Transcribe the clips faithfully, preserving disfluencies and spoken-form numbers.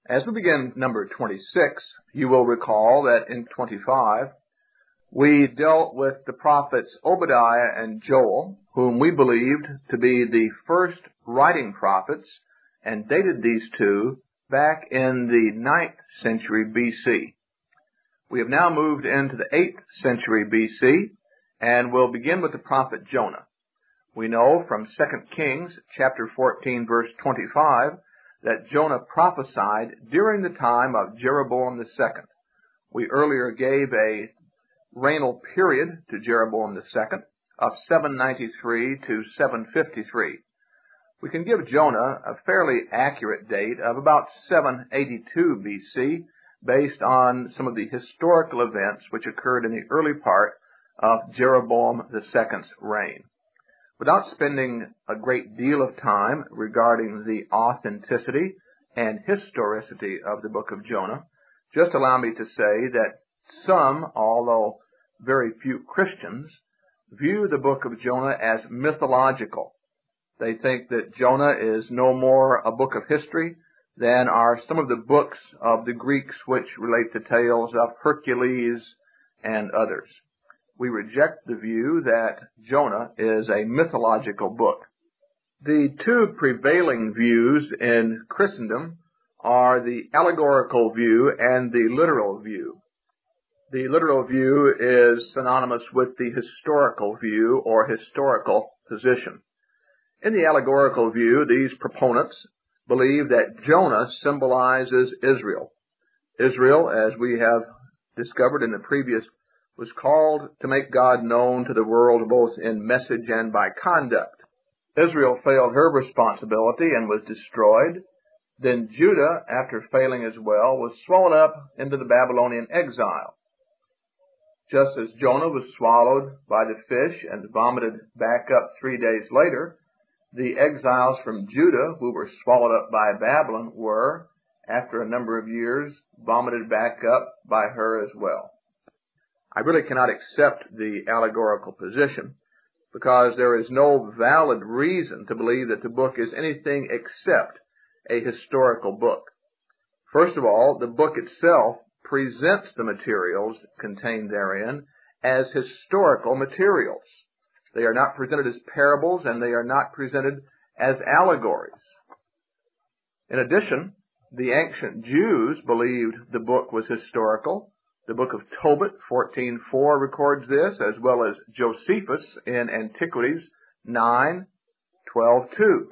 As we begin number twenty-six, you will recall that in twenty-five, we dealt with the prophets Obadiah and Joel, whom we believed to be the first writing prophets, and dated these two back in the ninth century B C. We have now moved into the eighth century B C, and we'll begin with the prophet Jonah. We know from Second Kings chapter fourteen, verse twenty-five, that Jonah prophesied during the time of Jeroboam the second. We earlier gave a regnal period to Jeroboam the second of seven ninety-three to seven fifty-three. We can give Jonah a fairly accurate date of about seven eighty-two B C based on some of the historical events which occurred in the early part of Jeroboam the second's reign. Without spending a great deal of time regarding the authenticity and historicity of the book of Jonah, just allow me to say that some, although very few Christians, view the book of Jonah as mythological. They think that Jonah is no more a book of history than are some of the books of the Greeks which relate the tales of Hercules and others. We reject the view that Jonah is a mythological book. The two prevailing views in Christendom are the allegorical view and the literal view. The literal view is synonymous with the historical view or historical position. In the allegorical view, these proponents believe that Jonah symbolizes Israel. Israel, as we have discovered in the previous, was called to make God known to the world both in message and by conduct. Israel failed her responsibility and was destroyed. Then Judah, after failing as well, was swallowed up into the Babylonian exile. Just as Jonah was swallowed by the fish and vomited back up three days later, the exiles from Judah who were swallowed up by Babylon were, after a number of years, vomited back up by her as well. I really cannot accept the allegorical position because there is no valid reason to believe that the book is anything except a historical book. First of all, the book itself presents the materials contained therein as historical materials. They are not presented as parables, and they are not presented as allegories. In addition, the ancient Jews believed the book was historical. The book of Tobit, fourteen four, records this, as well as Josephus in Antiquities nine twelve two.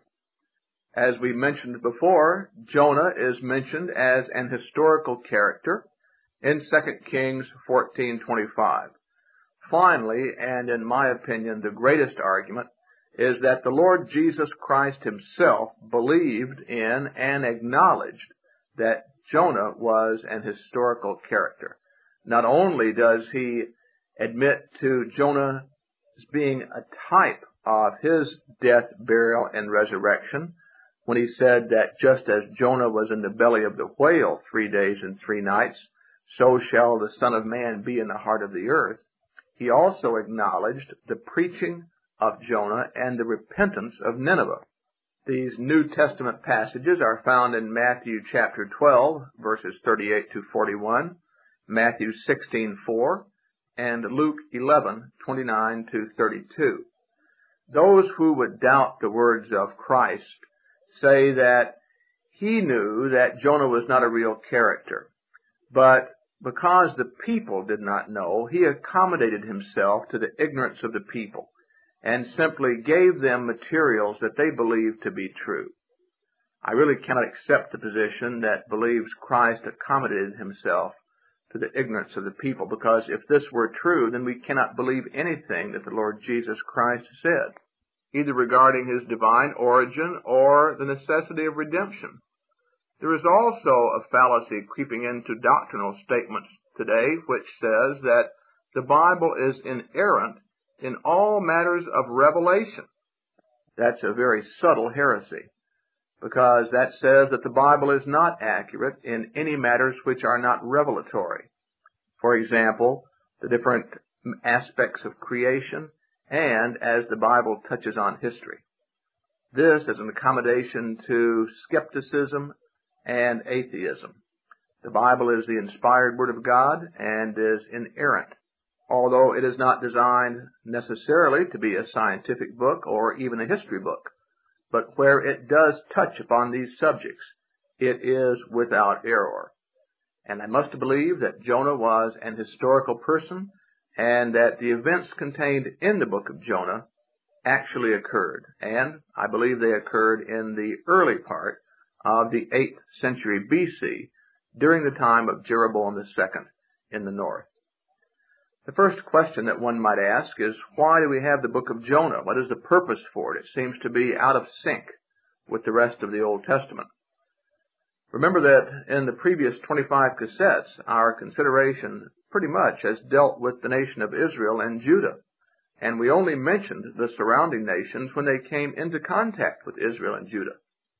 As we mentioned before, Jonah is mentioned as an historical character in Second Kings fourteen twenty-five. Finally, and in my opinion the greatest argument, is that the Lord Jesus Christ himself believed in and acknowledged that Jonah was an historical character. Not only does he admit to Jonah as being a type of his death, burial, and resurrection, when he said that just as Jonah was in the belly of the whale three days and three nights, so shall the Son of Man be in the heart of the earth, he also acknowledged the preaching of Jonah and the repentance of Nineveh. These New Testament passages are found in Matthew chapter twelve, verses thirty-eight to forty-one, Matthew sixteen four, and Luke eleven twenty-nine to thirty-two. Those who would doubt the words of Christ say that he knew that Jonah was not a real character, but because the people did not know, he accommodated himself to the ignorance of the people and simply gave them materials that they believed to be true. I really cannot accept the position that believes Christ accommodated himself to the ignorance of the people, because if this were true, then we cannot believe anything that the Lord Jesus Christ said, either regarding his divine origin or the necessity of redemption. There is also a fallacy creeping into doctrinal statements today which says that the Bible is inerrant in all matters of revelation. That's a very subtle heresy, because that says that the Bible is not accurate in any matters which are not revelatory. For example, the different aspects of creation and as the Bible touches on history. This is an accommodation to skepticism and atheism. The Bible is the inspired Word of God and is inerrant, although it is not designed necessarily to be a scientific book or even a history book. But where it does touch upon these subjects, it is without error. And I must believe that Jonah was an historical person and that the events contained in the book of Jonah actually occurred. And I believe they occurred in the early part of the eighth century B C during the time of Jeroboam the second in the north. The first question that one might ask is, why do we have the book of Jonah? What is the purpose for it? It seems to be out of sync with the rest of the Old Testament. Remember that in the previous twenty-five cassettes, our consideration pretty much has dealt with the nation of Israel and Judah, and we only mentioned the surrounding nations when they came into contact with Israel and Judah.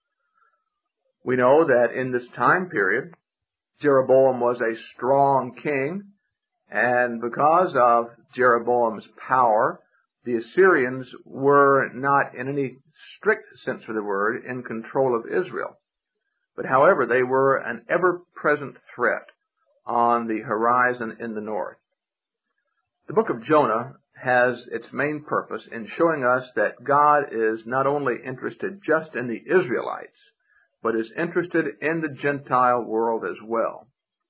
We know that in this time period, Jeroboam was a strong king, and because of Jeroboam's power, the Assyrians were not in any strict sense of the word in control of Israel. But however, they were an ever-present threat on the horizon in the north. The book of Jonah has its main purpose in showing us that God is not only interested just in the Israelites, but is interested in the Gentile world as well.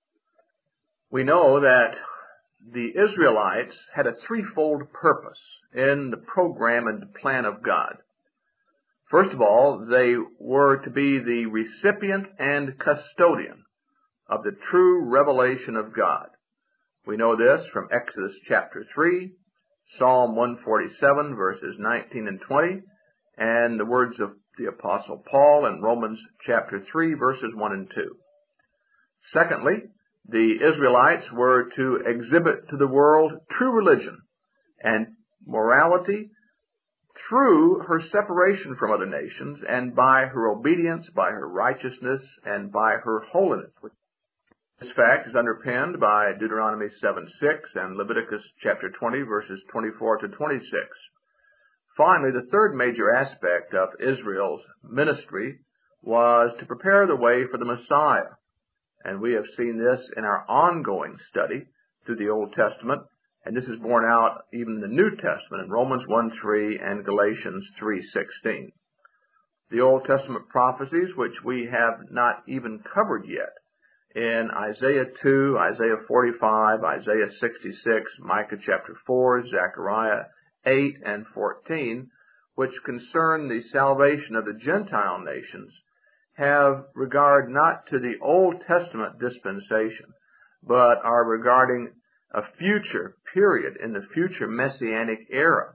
We know that the Israelites had a threefold purpose in the program and plan of God. First of all, they were to be the recipient and custodian of the true revelation of God. We know this from Exodus chapter three, Psalm one forty-seven, verses nineteen and twenty, and the words of the Apostle Paul in Romans chapter three, verses one and two. Secondly, the Israelites were to exhibit to the world true religion and morality through her separation from other nations and by her obedience, by her righteousness, and by her holiness. This fact is underpinned by Deuteronomy seven six and Leviticus chapter twenty, verses twenty-four to twenty-six. Finally, the third major aspect of Israel's ministry was to prepare the way for the Messiah. And we have seen this in our ongoing study through the Old Testament, and this is borne out even in the New Testament in Romans one three and Galatians three sixteen. The Old Testament prophecies, which we have not even covered yet, in Isaiah two, Isaiah forty-five, Isaiah sixty-six, Micah chapter four, Zechariah eight and fourteen, which concern the salvation of the Gentile nations, have regard not to the Old Testament dispensation, but are regarding a future period in the future Messianic era.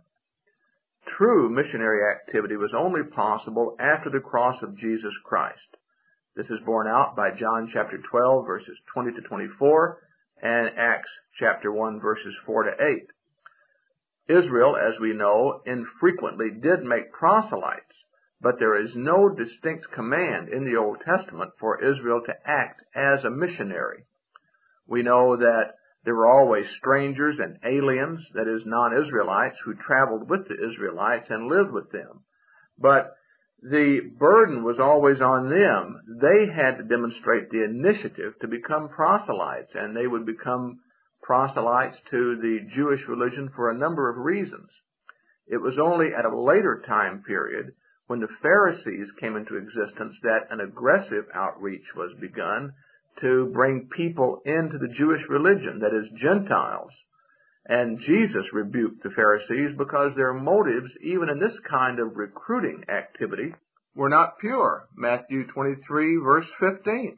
True missionary activity was only possible after the cross of Jesus Christ. This is borne out by John chapter twelve, verses twenty to twenty-four, and Acts chapter one, verses four to eight. Israel, as we know, infrequently did make proselytes, but there is no distinct command in the Old Testament for Israel to act as a missionary. We know that there were always strangers and aliens, that is, non-Israelites, who traveled with the Israelites and lived with them. But the burden was always on them. They had to demonstrate the initiative to become proselytes, and they would become proselytes to the Jewish religion for a number of reasons. It was only at a later time period, when the Pharisees came into existence, that an aggressive outreach was begun to bring people into the Jewish religion, that is, Gentiles. And Jesus rebuked the Pharisees because their motives, even in this kind of recruiting activity, were not pure. Matthew twenty-three, verse fifteen.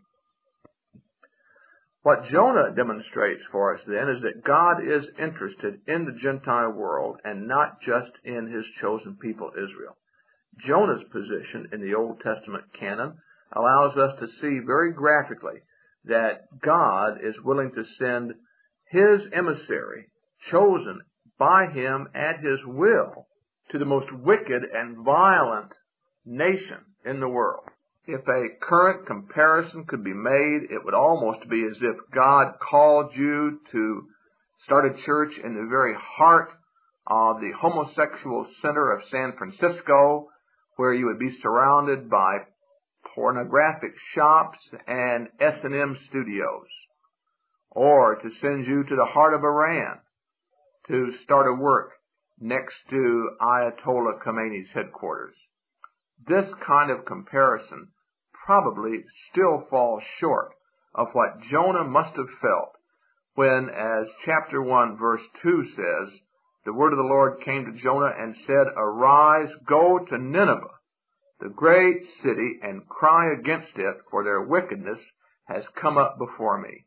What Jonah demonstrates for us then is that God is interested in the Gentile world and not just in his chosen people Israel. Jonah's position in the Old Testament canon allows us to see very graphically that God is willing to send his emissary, chosen by him at his will, to the most wicked and violent nation in the world. If a current comparison could be made, it would almost be as if God called you to start a church in the very heart of the homosexual center of San Francisco, where you would be surrounded by pornographic shops and S and M studios, or to send you to the heart of Iran to start a work next to Ayatollah Khomeini's headquarters. This kind of comparison probably still falls short of what Jonah must have felt when, as chapter one, verse two says, the word of the Lord came to Jonah and said, "Arise, go to Nineveh, the great city, and cry against it, for their wickedness has come up before me."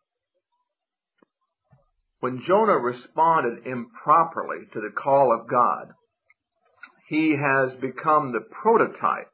When Jonah responded improperly to the call of God, he has become the prototype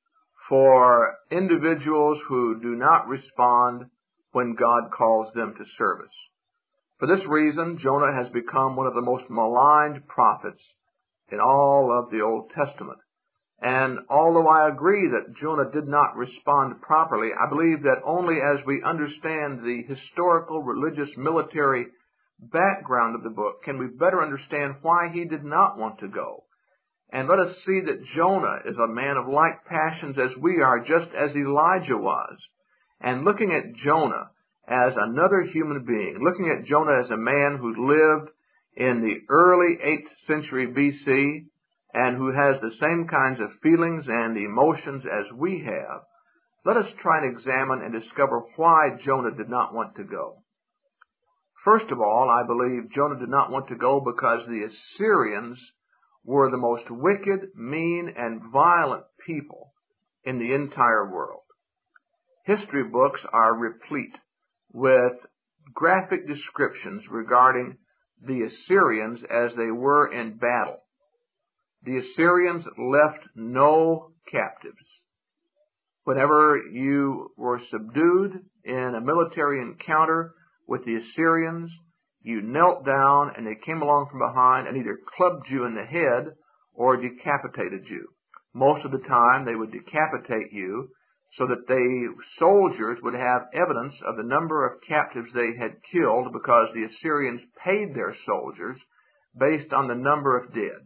for individuals who do not respond when God calls them to service. For this reason, Jonah has become one of the most maligned prophets in all of the Old Testament. And although I agree that Jonah did not respond properly, I believe that only as we understand the historical, religious, military background of the book can we better understand why he did not want to go. And let us see that Jonah is a man of like passions as we are, just as Elijah was. And looking at Jonah as another human being, looking at Jonah as a man who lived in the early eighth century B C and who has the same kinds of feelings and emotions as we have, let us try and examine and discover why Jonah did not want to go. First of all, I believe Jonah did not want to go because the Assyrians were the most wicked, mean, and violent people in the entire world. History books are replete with graphic descriptions regarding the Assyrians as they were in battle. The Assyrians left no captives. Whenever you were subdued in a military encounter with the Assyrians, you knelt down and they came along from behind and either clubbed you in the head or decapitated you. Most of the time they would decapitate you so that the soldiers would have evidence of the number of captives they had killed, because the Assyrians paid their soldiers based on the number of dead.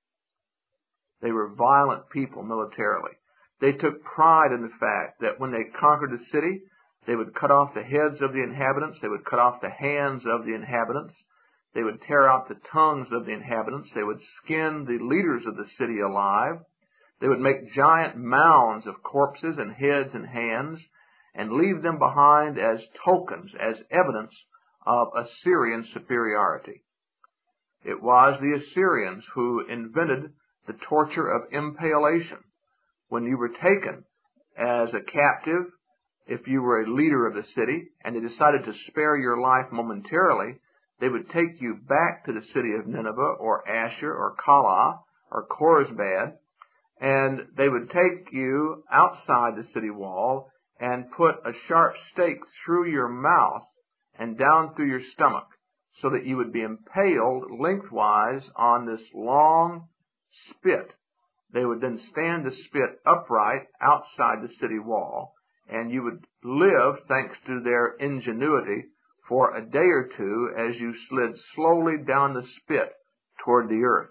They were violent people militarily. They took pride in the fact that when they conquered a city, they would cut off the heads of the inhabitants. They would cut off the hands of the inhabitants. They would tear out the tongues of the inhabitants. They would skin the leaders of the city alive. They would make giant mounds of corpses and heads and hands and leave them behind as tokens, as evidence of Assyrian superiority. It was the Assyrians who invented the torture of impalation. When you were taken as a captive, if you were a leader of the city, and they decided to spare your life momentarily, they would take you back to the city of Nineveh or Asher or Calah or Khorsbad, and they would take you outside the city wall and put a sharp stake through your mouth and down through your stomach so that you would be impaled lengthwise on this long spit. They would then stand the spit upright outside the city wall, and you would live, thanks to their ingenuity, for a day or two as you slid slowly down the spit toward the earth.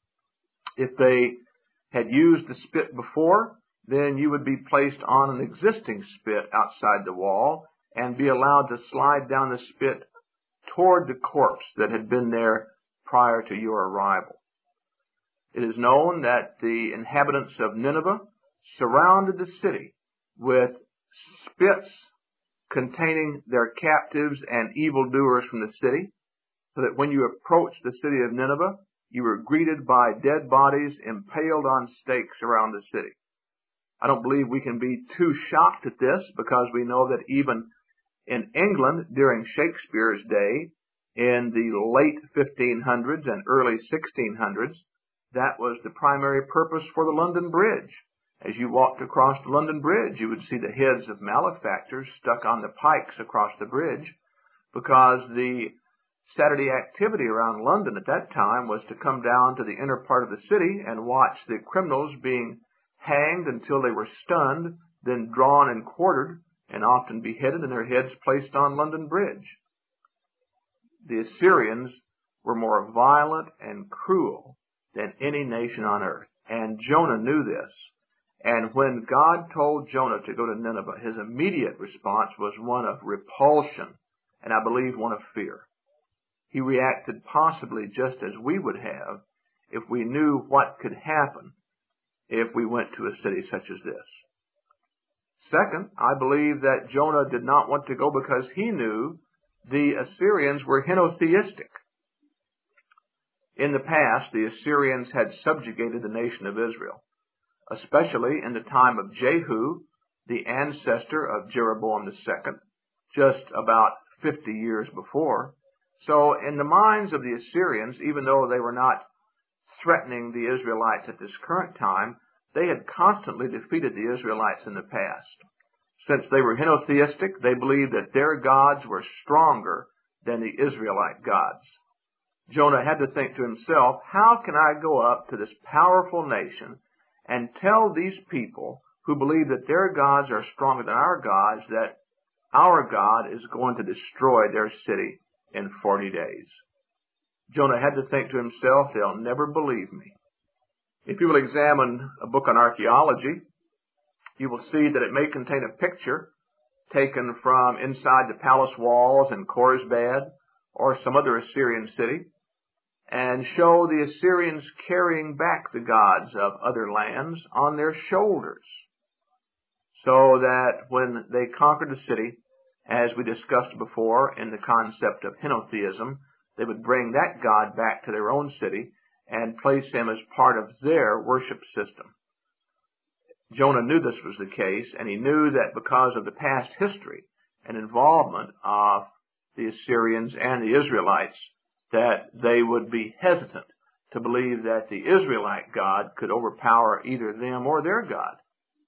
If they had used the spit before, then you would be placed on an existing spit outside the wall and be allowed to slide down the spit toward the corpse that had been there prior to your arrival. It is known that the inhabitants of Nineveh surrounded the city with spits containing their captives and evildoers from the city, so that when you approached the city of Nineveh, you were greeted by dead bodies impaled on stakes around the city. I don't believe we can be too shocked at this, because we know that even in England during Shakespeare's day, in the late fifteen hundreds and early sixteen hundreds, that was the primary purpose for the London Bridge. As you walked across the London Bridge, you would see the heads of malefactors stuck on the pikes across the bridge, because the Saturday activity around London at that time was to come down to the inner part of the city and watch the criminals being hanged until they were stunned, then drawn and quartered, and often beheaded and their heads placed on London Bridge. The Assyrians were more violent and cruel than any nation on earth, and Jonah knew this. And when God told Jonah to go to Nineveh, his immediate response was one of repulsion, and I believe one of fear. He reacted possibly just as we would have if we knew what could happen if we went to a city such as this. Second, I believe that Jonah did not want to go because he knew the Assyrians were henotheistic. In the past, the Assyrians had subjugated the nation of Israel, especially in the time of Jehu, the ancestor of Jeroboam the Second, just about fifty years before. So in the minds of the Assyrians, even though they were not threatening the Israelites at this current time, they had constantly defeated the Israelites in the past. Since they were henotheistic, they believed that their gods were stronger than the Israelite gods. Jonah had to think to himself, how can I go up to this powerful nation and tell these people who believe that their gods are stronger than our gods that our God is going to destroy their city in forty days? Jonah had to think to himself, they'll never believe me. If you will examine a book on archaeology, you will see that it may contain a picture taken from inside the palace walls in Khorsabad or some other Assyrian city, and show the Assyrians carrying back the gods of other lands on their shoulders, so that when they conquered a city, as we discussed before in the concept of henotheism, they would bring that god back to their own city and place him as part of their worship system. Jonah knew this was the case, and he knew that because of the past history and involvement of the Assyrians and the Israelites, that they would be hesitant to believe that the Israelite God could overpower either them or their God.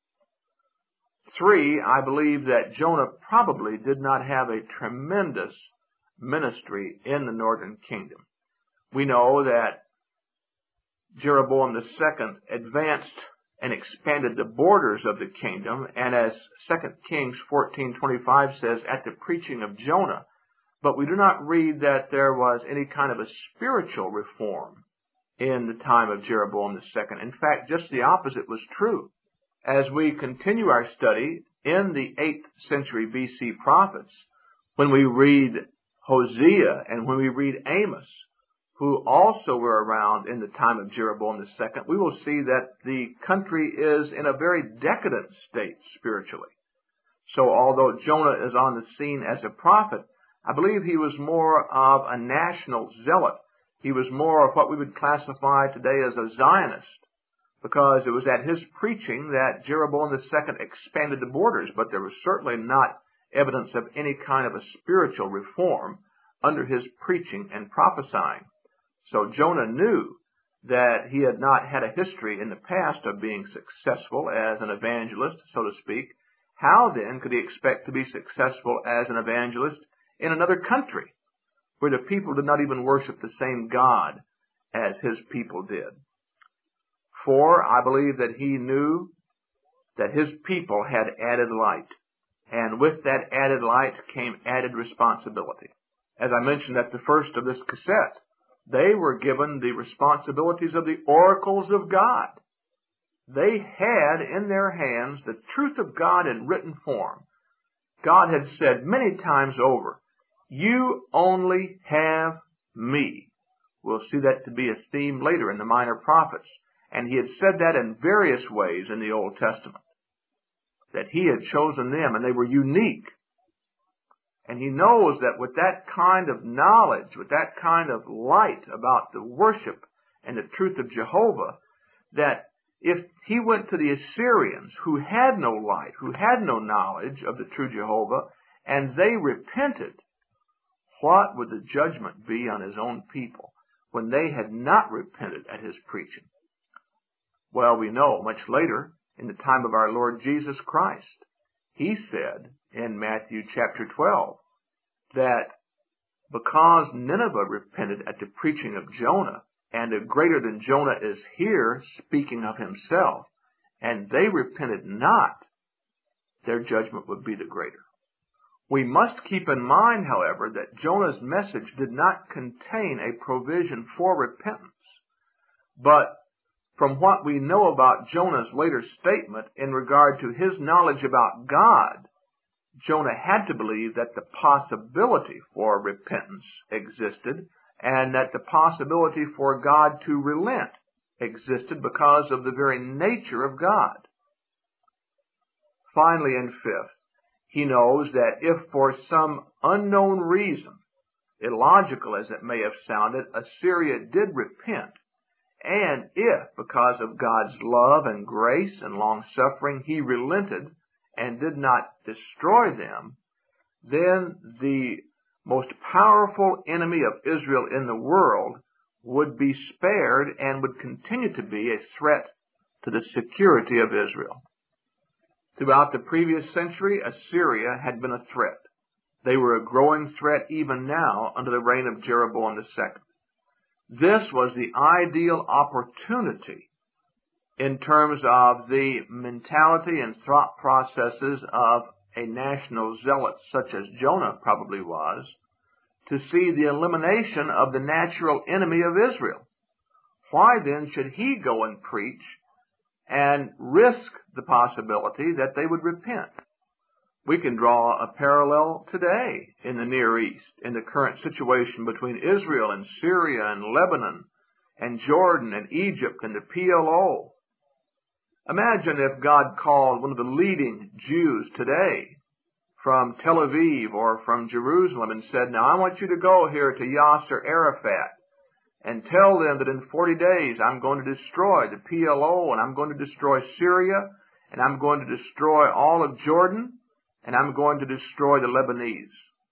Three, I believe that Jonah probably did not have a tremendous ministry in the northern kingdom. We know that Jeroboam the Second advanced and expanded the borders of the kingdom, and as Second Kings fourteen twenty-five says, at the preaching of Jonah. But we do not read that there was any kind of a spiritual reform in the time of Jeroboam the Second. In fact, just the opposite was true. As we continue our study in the eighth century B C prophets, when we read Hosea and when we read Amos, who also were around in the time of Jeroboam the Second, we will see that the country is in a very decadent state spiritually. So although Jonah is on the scene as a prophet, I believe he was more of a national zealot. He was more of what we would classify today as a Zionist, because it was at his preaching that Jeroboam the Second expanded the borders, but there was certainly not evidence of any kind of a spiritual reform under his preaching and prophesying. So Jonah knew that he had not had a history in the past of being successful as an evangelist, so to speak. How then could he expect to be successful as an evangelist in another country where the people did not even worship the same God as his people did? For I believe that he knew that his people had added light, and with that added light came added responsibility. As I mentioned at the first of this cassette, they were given the responsibilities of the oracles of God. They had in their hands the truth of God in written form. God had said many times over, you only have me. We'll see that to be a theme later in the minor prophets. And he had said that in various ways in the Old Testament, that he had chosen them and they were unique. And he knows that with that kind of knowledge, with that kind of light about the worship and the truth of Jehovah, that if he went to the Assyrians who had no light, who had no knowledge of the true Jehovah, and they repented, what would the judgment be on his own people when they had not repented at his preaching? Well, we know much later, in the time of our Lord Jesus Christ, he said in Matthew chapter twelve that because Nineveh repented at the preaching of Jonah, and a greater than Jonah is here speaking of himself, and they repented not, their judgment would be the greater. We must keep in mind, however, that Jonah's message did not contain a provision for repentance, but from what we know about Jonah's later statement in regard to his knowledge about God, Jonah had to believe that the possibility for repentance existed and that the possibility for God to relent existed because of the very nature of God. Finally, and fifth, he knows that if for some unknown reason, illogical as it may have sounded, Assyria did repent, and if, because of God's love and grace and long-suffering, he relented and did not destroy them, then the most powerful enemy of Israel in the world would be spared and would continue to be a threat to the security of Israel. Throughout the previous century, Assyria had been a threat. They were a growing threat even now under the reign of Jeroboam the Second. This was the ideal opportunity in terms of the mentality and thought processes of a national zealot such as Jonah probably was, to see the elimination of the natural enemy of Israel. Why then should he go and preach and risk the possibility that they would repent? We can draw a parallel today in the Near East, in the current situation between Israel and Syria and Lebanon and Jordan and Egypt and the P L O. Imagine if God called one of the leading Jews today from Tel Aviv or from Jerusalem and said, now I want you to go here to Yasser Arafat and tell them that in forty days I'm going to destroy the P L O and I'm going to destroy Syria and I'm going to destroy all of Jordan and I'm going to destroy the Lebanese.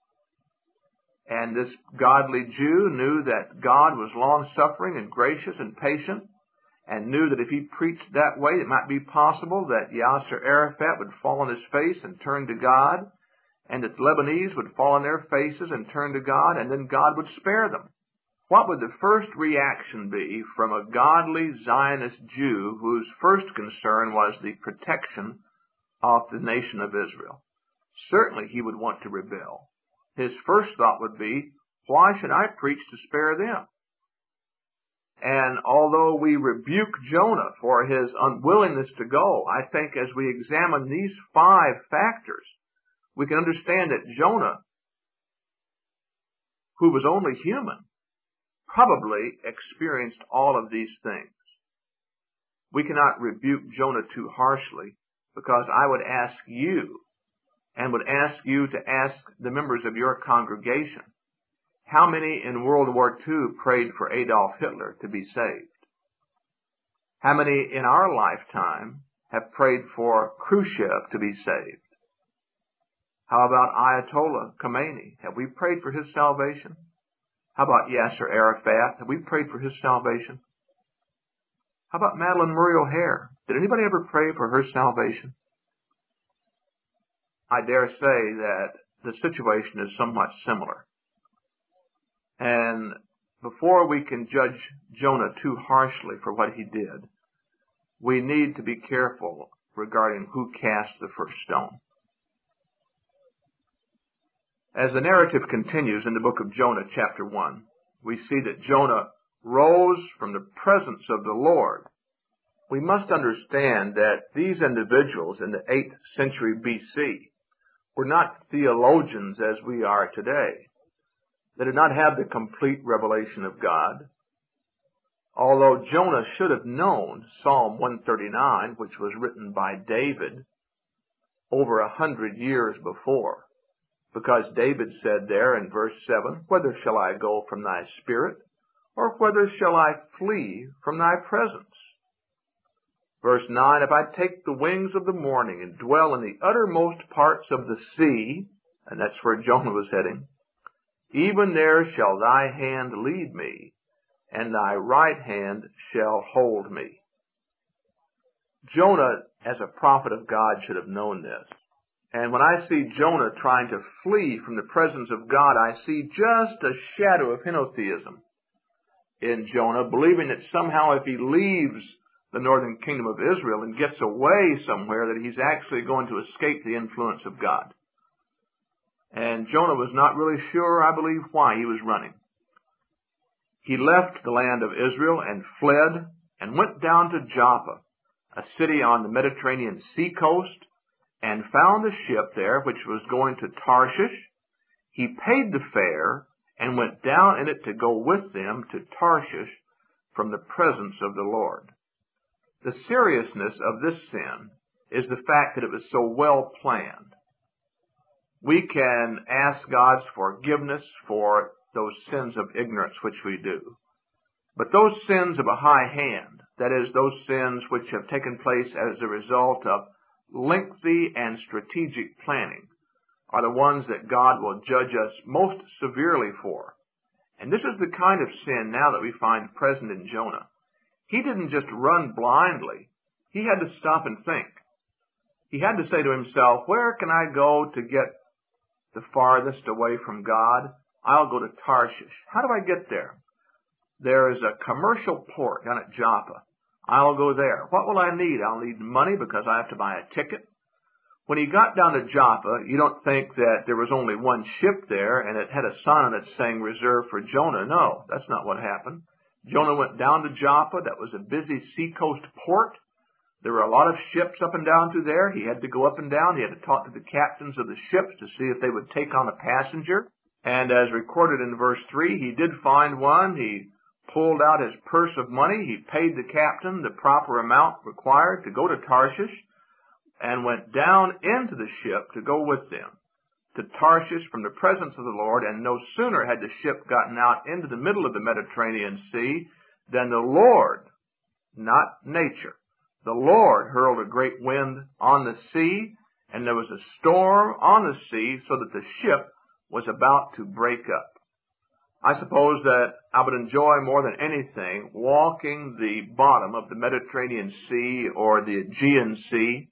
And this godly Jew knew that God was long-suffering and gracious and patient, and knew that if he preached that way, it might be possible that Yasser Arafat would fall on his face and turn to God, and that the Lebanese would fall on their faces and turn to God, and then God would spare them. What would the first reaction be from a godly Zionist Jew whose first concern was the protection of the nation of Israel? Certainly he would want to rebel. His first thought would be, why should I preach to spare them? And although we rebuke Jonah for his unwillingness to go, I think as we examine these five factors, we can understand that Jonah, who was only human, probably experienced all of these things. We cannot rebuke Jonah too harshly, because I would ask you, and would ask you to ask the members of your congregation, how many in World War Two prayed for Adolf Hitler to be saved? How many in our lifetime have prayed for Khrushchev to be saved? How about Ayatollah Khomeini? Have we prayed for his salvation? How about Yasser Arafat? Have we prayed for his salvation? How about Madalyn Murray O'Hair? Did anybody ever pray for her salvation? I dare say that the situation is somewhat similar. And before we can judge Jonah too harshly for what he did, we need to be careful regarding who cast the first stone. As the narrative continues in the book of Jonah, chapter one, we see that Jonah rose from the presence of the Lord. We must understand that these individuals in the eighth century B C were not theologians as we are today. They did not have the complete revelation of God. Although Jonah should have known Psalm one thirty-nine, which was written by David over a hundred years before, because David said there in verse seven, whither shall I go from thy spirit, or whither shall I flee from thy presence? Verse nine, if I take the wings of the morning and dwell in the uttermost parts of the sea, and that's where Jonah was heading, even there shall thy hand lead me, and thy right hand shall hold me. Jonah, as a prophet of God, should have known this. And when I see Jonah trying to flee from the presence of God, I see just a shadow of henotheism in Jonah, believing that somehow if he leaves the northern kingdom of Israel and gets away somewhere, that he's actually going to escape the influence of God. And Jonah was not really sure, I believe, why he was running. He left the land of Israel and fled and went down to Joppa, a city on the Mediterranean sea coast, and found a ship there which was going to Tarshish. He paid the fare and went down in it to go with them to Tarshish from the presence of the Lord. The seriousness of this sin is the fact that it was so well planned. We can ask God's forgiveness for those sins of ignorance which we do. But those sins of a high hand, that is, those sins which have taken place as a result of lengthy and strategic planning, are the ones that God will judge us most severely for. And this is the kind of sin now that we find present in Jonah. He didn't just run blindly. He had to stop and think. He had to say to himself, where can I go to get the farthest away from God? I'll go to Tarshish. How do I get there? There is a commercial port down at Joppa. I'll go there. What will I need? I'll need money because I have to buy a ticket. When he got down to Joppa, you don't think that there was only one ship there and it had a sign on it saying reserved for Jonah. No, that's not what happened. Jonah went down to Joppa. That was a busy seacoast port. There were a lot of ships up and down through there. He had to go up and down. He had to talk to the captains of the ships to see if they would take on a passenger. And as recorded in verse three, he did find one. He pulled out his purse of money. He paid the captain the proper amount required to go to Tarshish, and went down into the ship to go with them to Tarshish from the presence of the Lord. And no sooner had the ship gotten out into the middle of the Mediterranean Sea than the Lord, not nature, the Lord hurled a great wind on the sea, and there was a storm on the sea so that the ship was about to break up. I suppose that I would enjoy more than anything walking the bottom of the Mediterranean Sea or the Aegean Sea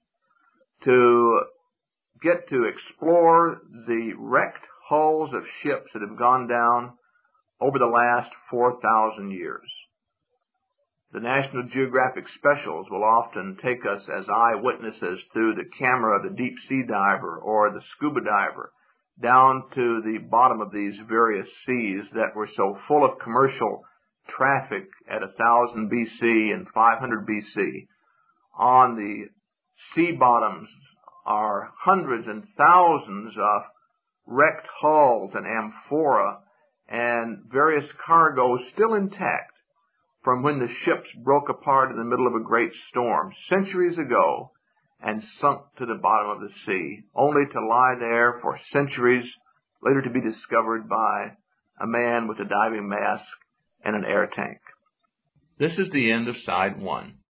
to get to explore the wrecked hulls of ships that have gone down over the last four thousand years. The National Geographic specials will often take us as eyewitnesses through the camera of the deep sea diver or the scuba diver down to the bottom of these various seas that were so full of commercial traffic at one thousand B C and five hundred B C. On the sea bottoms are hundreds and thousands of wrecked hulls and amphora and various cargoes still intact from when the ships broke apart in the middle of a great storm centuries ago and sunk to the bottom of the sea, only to lie there for centuries, later to be discovered by a man with a diving mask and an air tank. This is the end of side one.